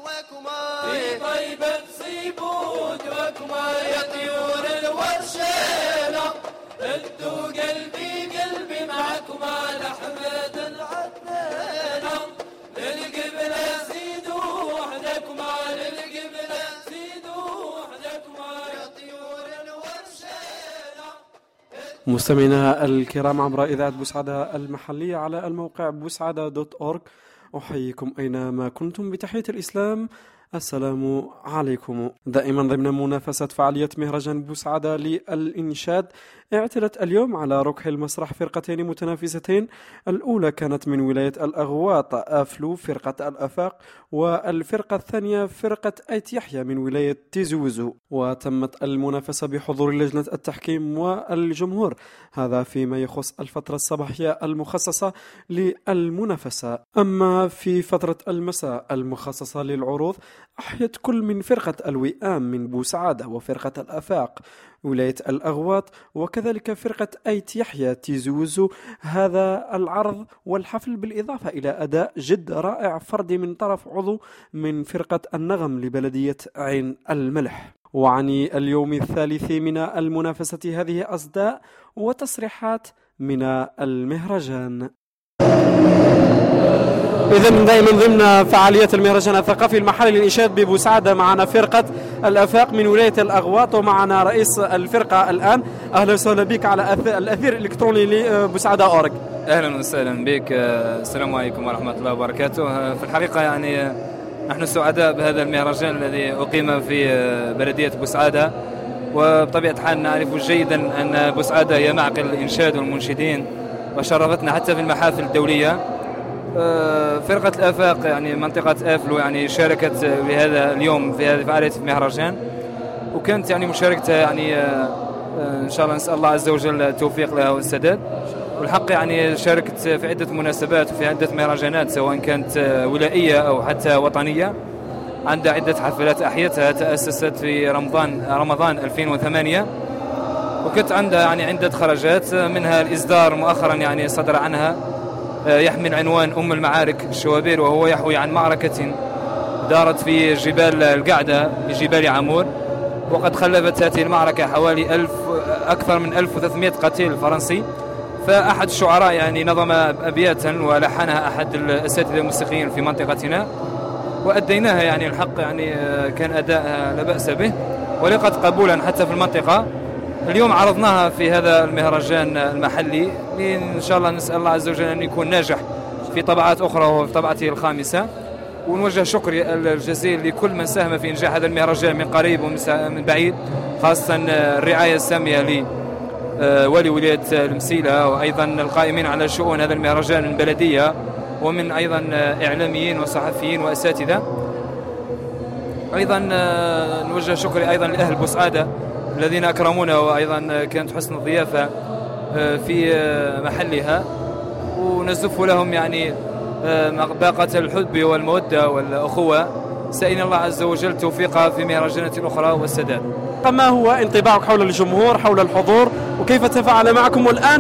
وكما في طيبة صيبود وكما يا طيور الورشينة ادوا قلبي معكما لحمد العدنانة للقبلة زيدوا وحدكما للقبلة زيدوا وحدكما يا طيور الورشينة. مستمعينا الكرام عبر إذاعة بوسعادة المحلية على الموقع بوسعادة.org أحييكم أينما كنتم بتحية الإسلام. السلام عليكم. دائما ضمن منافسة فعالية مهرجان بوسعادة للإنشاد اعتلت اليوم على ركح المسرح فرقتين متنافستين. الأولى كانت من ولاية الأغواط أفلو فرقة الأفاق، والفرقة الثانية فرقة أيت يحيى من ولاية تيزوزو. وتمت المنافسة بحضور لجنة التحكيم والجمهور، هذا فيما يخص الفترة الصباحية المخصصة للمنافسة. أما في فترة المساء المخصصة للعروض أحيت كل من فرقة الوئام من بوسعادة وفرقة الأفاق ولاية الأغواط وكذلك فرقة أيت يحيى تيزوزو هذا العرض والحفل، بالإضافة إلى أداء جد رائع فردي من طرف عضو من فرقة النغم لبلدية عين الملح. وعن اليوم الثالث من المنافسة هذه أصداء وتصريحات من المهرجان. إذن دائما ضمن فعالية المهرجان الثقافي المحلي للإنشاد ببوسعادة معنا فرقة الأفاق من ولاية الأغواط، ومعنا رئيس الفرقة الآن. أهلا وسهلا بك على الأثير الإلكتروني لبوسعادة أورج. أهلا وسهلا بك. السلام عليكم ورحمة الله وبركاته. في الحقيقة يعني نحن سعداء بهذا المهرجان الذي أقيم في بلدية بوسعادة، وبطبيعة الحال نعرف جيدا أن بوسعادة هي معقل الإنشاد والمنشدين، وشرفتنا حتى في المحافل الدولية. فرقة الآفاق يعني منطقة أفلو يعني شاركت بهذا اليوم في هذه فعالية المهرجان، وكانت يعني مشاركتها يعني إن شاء الله نسأل الله عز وجل التوفيق لها والسداد. والحق يعني شاركت في عدة مناسبات وفي عدة مهرجانات سواء كانت ولائية أو حتى وطنية. عندها عدة حفلات أحيتها تأسست في رمضان 2008، وكانت عندها يعني عدة خرجات، منها الإصدار مؤخرا يعني صدر عنها يحمل عنوان أم المعارك الشوابير، وهو يحوي عن معركة دارت في جبال القعدة بجبال عمور، وقد خلفت هذه المعركة حوالي أكثر من 1300 قتيل فرنسي. فأحد الشعراء يعني نظم أبياتا ولحنها أحد الأساتذة الموسيقيين في منطقتنا، وأديناها يعني الحق يعني كان أداءها لا بأس به ولقت قبولا حتى في المنطقة. اليوم عرضناها في هذا المهرجان المحلي، إن شاء الله نسأل الله عز وجل أن يكون ناجح في طبعات أخرى وفي طبعته الخامسة. ونوجه شكري الجزيل لكل من ساهم في إنجاح هذا المهرجان من قريب ومن بعيد، خاصة الرعاية السامية لولي ولاية المسيلة، وأيضا القائمين على شؤون هذا المهرجان من البلدية، ومن أيضا إعلاميين وصحفيين وأساتذة. أيضا نوجه شكري أيضا لأهل بوسعادة الذين أكرمونا، وأيضا كانت حسن الضيافة في محلها، ونزف لهم يعني باقة الحب والمودة والأخوة، سألنا الله عز وجل توفيقها في مهرجانات أخرى والسداد. ما هو انطباعك حول الجمهور حول الحضور وكيف تفاعل معكم؟ والآن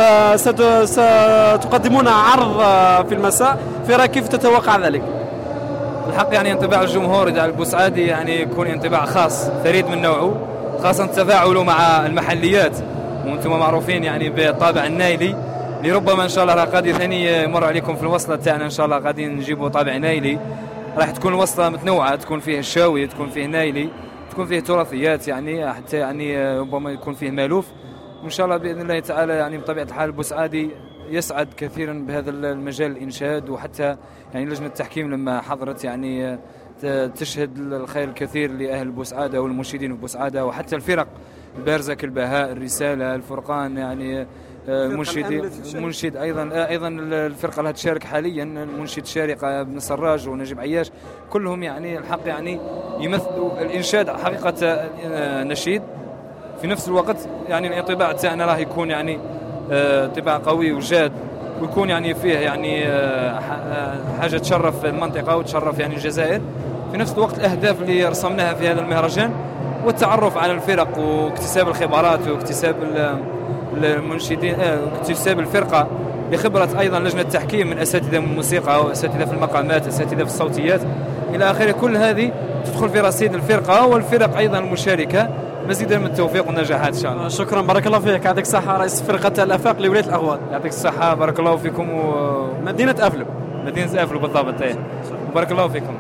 ستقدمون عرض في المساء، في رأيك كيف تتوقع ذلك؟ الحق يعني انطباع الجمهور إذا البوسعادي يعني يكون انطباع خاص فريد من نوعه، خاصة تفاعله مع المحليات، وانتم معروفين يعني بالطابع النايلي، لربما ان شاء الله غادي ثاني يمر عليكم في الوصلة تاعنا ان شاء الله غادي نجيبوا طابع نايلي. راح تكون وصلة متنوعة، تكون فيه الشاوي، تكون فيه نايلي، تكون فيه تراثيات يعني حتى يعني ربما يكون فيه مالوف. وان شاء الله باذن الله تعالى يعني بطبيعة الحال البوسعادي يسعد كثيرا بهذا المجال الانشاد، وحتى يعني لجنة التحكيم لما حضرت يعني تشهد الخير الكثير لأهل بوسعادة والمنشدين في بوسعادة، وحتى الفرق البارزة كالبهاء، الرسالة، الفرقان، يعني المنشد أيضا الفرقة اللي تشارك حاليا، المنشد شارقة بن سراج ونجيب عياش، كلهم يعني الحق يعني يمثلوا الإنشاد حقيقة نشيد. في نفس الوقت يعني الانطباع تاعنا راه يكون يعني انطباع قوي وجاد، ويكون يعني فيه يعني حاجة تشرف المنطقة وتشرف يعني الجزائر. في نفس الوقت الأهداف اللي رسمناها في هذا المهرجان والتعرف على واكتساب الخبرات واكتساب المنشدين، اكتساب الفرقة بخبرة أيضا لجنة التحكيم من أساتذة من الموسيقى أو أساتذة في المقامات، أساتذة في الصوتيات إلى آخره. كل هذه تدخل في رصيد الفرقة والفرق أيضا المشاركة. مزيدا من التوفيق والنجاحات إن شاء الله. شكرا، بارك الله فيك. يعطيك الصحة رئيس فرقة الآفاق لولاية الأغواط. يعطيك الصحة، بارك الله فيكم. مدينة أفلو. مدينة أفلو بالضبط. بارك الله فيكم.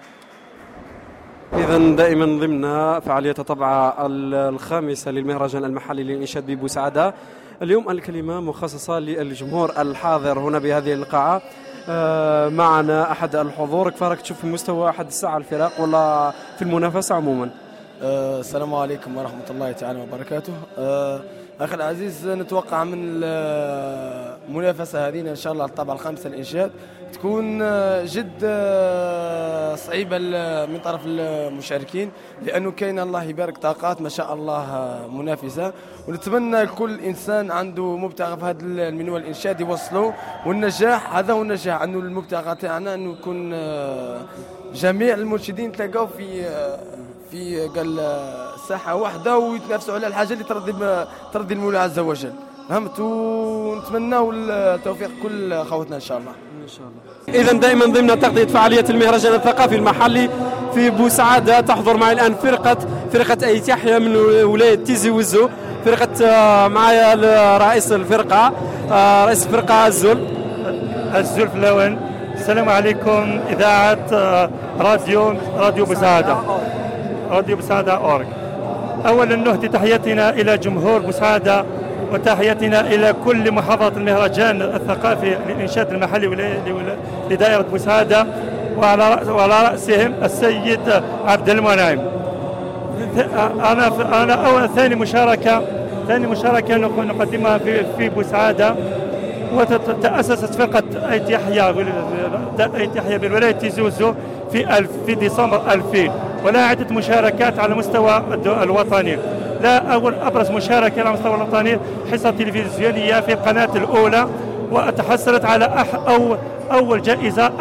إذا دائما ضمن فعالية الطبعة الخامسة للمهرجان المحلي للإنشاد ببوسعادة، اليوم الكلمة مخصصة للجمهور الحاضر هنا بهذه القاعة. معنا أحد الحضور. كيف راك تشوف مستوى أحد الساعة الفرق ولا في المنافسة عموما؟ السلام عليكم ورحمة الله تعالى وبركاته. أخي العزيز، نتوقع من المنافسة هذه إن شاء الله الطبعة الخامسة للإنشاد تكون جد صعيبة من طرف المشاركين، لأنه كاين الله يبارك طاقات ما شاء الله منافسة، ونتمنى كل إنسان عنده مبتغى في هذا المنوال الإنشاد يوصله. والنجاح هذا هو النجاح، أنه المبتغى تاعنا أنه يكون جميع المنشدين تلقاو في قال ساحة واحدة ويتنافسوا على الحاجة اللي ترضي المولى عز وجل. فهمت؟ ونتمناو التوفيق كل خوتنا إن شاء الله. إن شاء الله. إذا دائما ضمن تغطية فعالية المهرجان الثقافي المحلي في بوسعادة تحضر معي الآن فرقة أيت يحيى من ولاية تيزي وزو. فرقة معايا رئيس الفرقة الزول فلاون. السلام عليكم. إذاعة راديو بوسعادة، راديو بوسعادة أورك. أولا نهدي تحياتنا إلى جمهور بوسعادة وتحياتنا إلى كل محافظة المهرجان الثقافي للإنشاد المحلي لدائرة بوسعادة، وعلى رأسهم السيد عبد المنعم. أنا أول ثاني مشاركة نقدمها في بوسعادة. وتأسست فرقة أيت يحيى بالولاية تيزوزو في ديسمبر 2000، ولها عدة مشاركات على مستوى الوطني. لا أبرز مشاركة على مستوى الوطني حصة تلفزيونية في القناة الأولى، وتحصلت على أول جائزة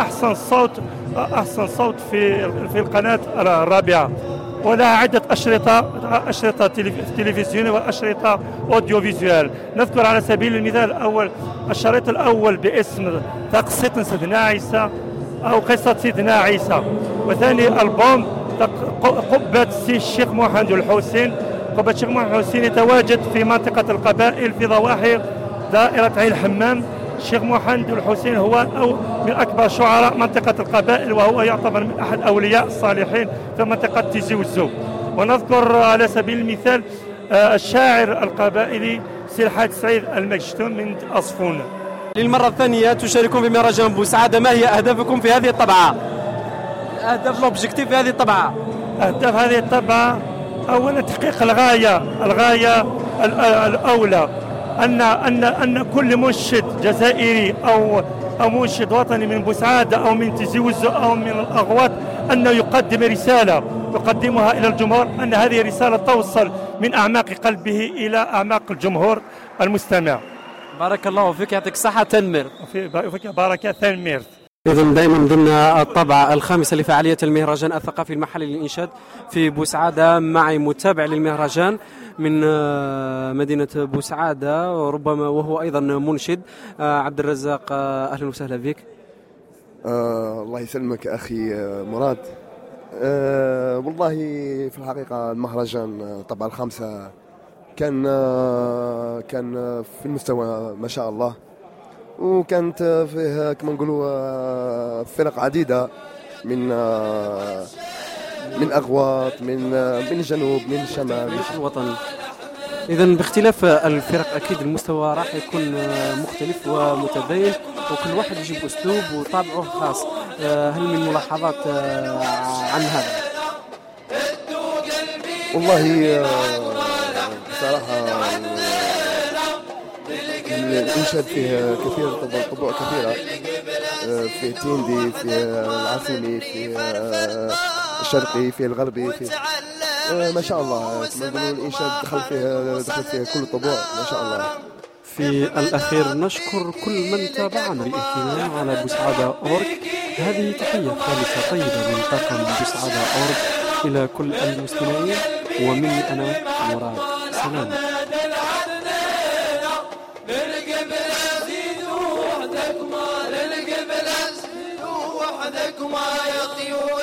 أحسن صوت في القناة الرابعة. ولها عدة أشرطة تلفزيونية وأشرطة أوديو فيزيوال. نذكر على سبيل المثال الشريط الأول باسم تقسيط سيدنا عيسى أو قصة سيدنا عيسى، وثاني ألبوم قبة الشيخ محمد الحسين. قبة الشيخ محمد الحسين يتواجد في منطقة القبائل في ضواحي دائرة عين الحمام. الشيخ محمد الحسين هو من أكبر شعراء منطقة القبائل، وهو يعتبر من أحد أولياء الصالحين في منطقة تيزي وزو. ونذكر على سبيل المثال الشاعر القبائلي سي الحاج سعيد المجشتون من أصفون. للمرة الثانية تشاركون في مهرجان بوسعادة، ما هي أهدافكم في هذه الطبعة؟ الأهداف الأوبجيكتيف في هذه الطبعة؟ أهداف هذه الطبعة أولا تحقيق الغاية الأولى، أن كل منشد جزائري أو منشد وطني من بوسعادة أو من تيزي وزو أو من الأغواط أنه يقدم رسالة يقدمها إلى الجمهور، أن هذه الرسالة توصل من أعماق قلبه إلى أعماق الجمهور المستمع. بارك الله فيك، يعطيك الصحة. تنمر فيك بركة تنمر. إذا دائما ضمن الطبعة الخامسة لفعالية المهرجان الثقافي المحلي للإنشاد في بوسعادة، معي متابع للمهرجان من مدينة بوسعادة وربما وهو أيضا منشد، عبد الرزاق. أهلا وسهلا بك. الله يسلمك أخي مراد. والله في الحقيقة المهرجان الطبعة الخامسة كان في المستوى ما شاء الله، وكانت فيه كما نقولوا فرق عديدة من أغواط، من الجنوب، من الشمال، من الوطن. إذا باختلاف الفرق أكيد المستوى راح يكون مختلف ومتباين، وكل واحد يجيب أسلوب وطابعه خاص. هل من ملاحظات عن هذا؟ والله بصراحة الإنشاد فيه كثير طبوع كثيرة، في تيندي، في العاصمي، في الشرقي، في الغربي، في ما شاء الله. كما نقولوا الإنشاد دخل فيه كل الطبوع ما شاء الله. في الأخير نشكر كل من تابعنا باهتمام على بوسعادة أورك. هذه تحية خالصة طيبة من طاقم بوسعادة أورك إلى كل المستمعين، ومني أنا مراد. سلام. لكما يا طيور